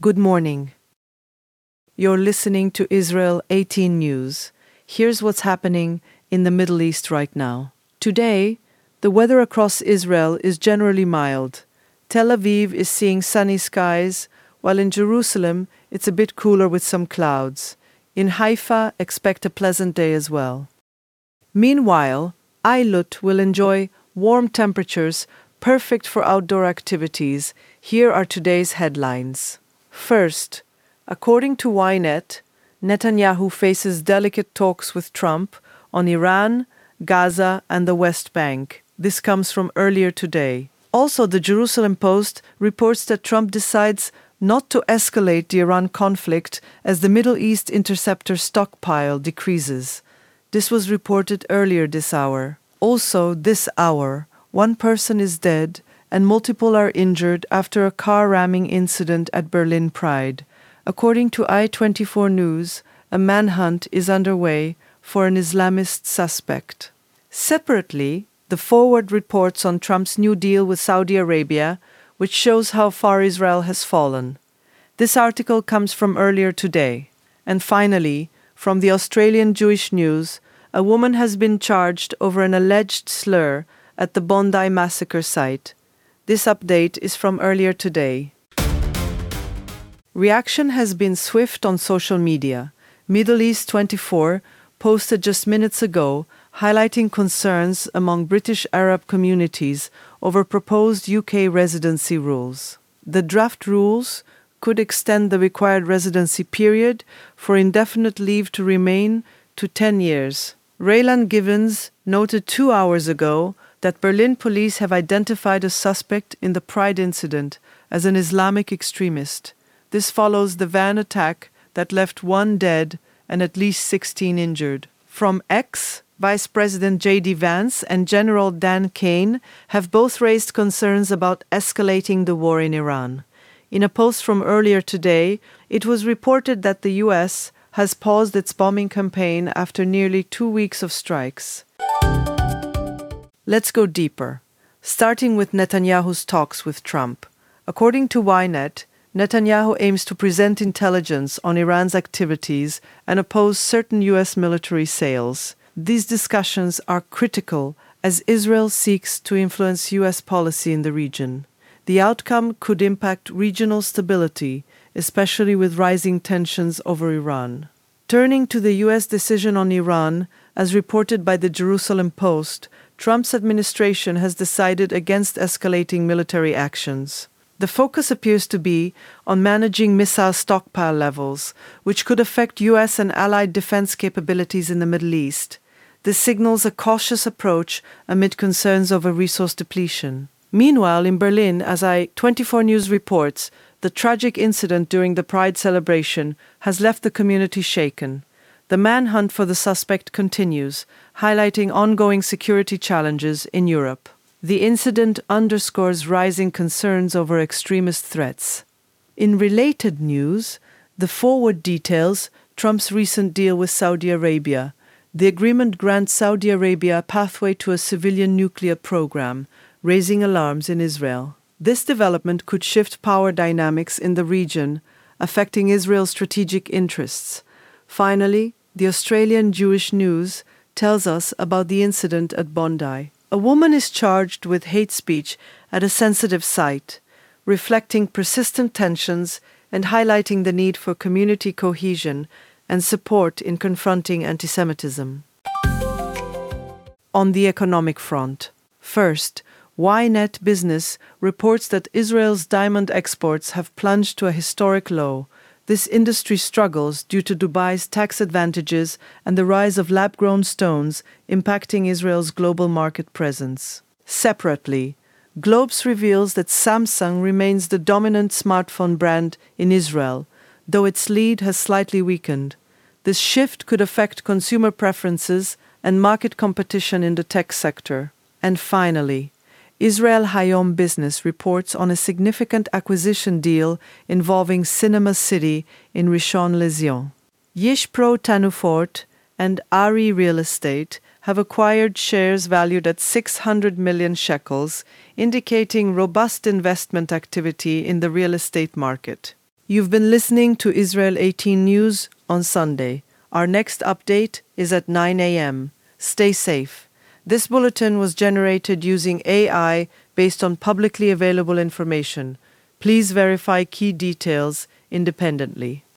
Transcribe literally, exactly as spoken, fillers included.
Good morning. You're listening to Israel eighteen News. Here's what's happening in the Middle East right now. Today, the weather across Israel is generally mild. Tel Aviv is seeing sunny skies, while in Jerusalem it's a bit cooler with some clouds. In Haifa, expect a pleasant day as well. Meanwhile, Eilut will enjoy warm temperatures perfect for outdoor activities. Here are today's headlines. First, according to Ynet, Netanyahu faces delicate talks with Trump on Iran, Gaza, and the West Bank. This comes from earlier today. Also, the Jerusalem Post reports that Trump decides not to escalate the Iran conflict as the Middle East interceptor stockpile decreases. This was reported earlier this hour. Also, this hour, one person is dead and multiple are injured after a car ramming incident at Berlin Pride. According to I twenty-four News, a manhunt is underway for an Islamist suspect. Separately, the Forward reports on Trump's new deal with Saudi Arabia, which shows how far Israel has fallen. This article comes from earlier today. And finally, from the Australian Jewish News, a woman has been charged over an alleged slur at the Bondi massacre site. This update is from earlier today. Reaction has been swift on social media. Middle East twenty-four posted just minutes ago highlighting concerns among British Arab communities over proposed U K residency rules. The draft rules could extend the required residency period for indefinite leave to remain to ten years. Raylan Givens noted two hours ago that Berlin police have identified a suspect in the Pride incident as an Islamic extremist. This follows the van attack that left one dead and at least sixteen injured. From X, Vice President J D Vance and General Dan Kane have both raised concerns about escalating the war in Iran. In a post from earlier today, it was reported that the U S has paused its bombing campaign after nearly two weeks of strikes. Let's go deeper, starting with Netanyahu's talks with Trump. According to Ynet, Netanyahu aims to present intelligence on Iran's activities and oppose certain U S military sales. These discussions are critical as Israel seeks to influence U S policy in the region. The outcome could impact regional stability, especially with rising tensions over Iran. Turning to the U S decision on Iran, as reported by the Jerusalem Post, Trump's administration has decided against escalating military actions. The focus appears to be on managing missile stockpile levels, which could affect U S and allied defense capabilities in the Middle East. This signals a cautious approach amid concerns over resource depletion. Meanwhile, in Berlin, as I twenty-four News reports, the tragic incident during the Pride celebration has left the community shaken. The manhunt for the suspect continues, highlighting ongoing security challenges in Europe. The incident underscores rising concerns over extremist threats. In related news, the Forward details Trump's recent deal with Saudi Arabia. The agreement grants Saudi Arabia a pathway to a civilian nuclear program, raising alarms in Israel. This development could shift power dynamics in the region, affecting Israel's strategic interests. Finally, the Australian Jewish News tells us about the incident at Bondi. A woman is charged with hate speech at a sensitive site, reflecting persistent tensions and highlighting the need for community cohesion and support in confronting antisemitism. On the economic front, first, Ynet Business reports that Israel's diamond exports have plunged to a historic low. This industry struggles due to Dubai's tax advantages and the rise of lab-grown stones impacting Israel's global market presence. Separately, Globes reveals that Samsung remains the dominant smartphone brand in Israel, though its lead has slightly weakened. This shift could affect consumer preferences and market competition in the tech sector. And finally, Israel Hayom Business reports on a significant acquisition deal involving Cinema City in Rishon LeZion. Yishpro Tanufort and Ari Real Estate have acquired shares valued at six hundred million shekels, indicating robust investment activity in the real estate market. You've been listening to Israel eighteen News on Sunday. Our next update is at nine a.m. Stay safe. This bulletin was generated using A I based on publicly available information. Please verify key details independently.